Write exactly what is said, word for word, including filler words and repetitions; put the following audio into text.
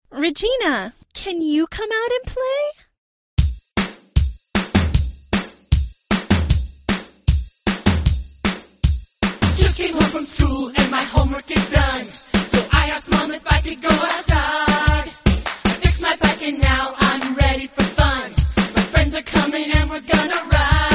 Regina, can you come out and play? Just came home from school and my homework is done. So I asked Mom if I could go outside. I fixed my bike and now I'm ready for fun. My friends are coming and we're gonna ride.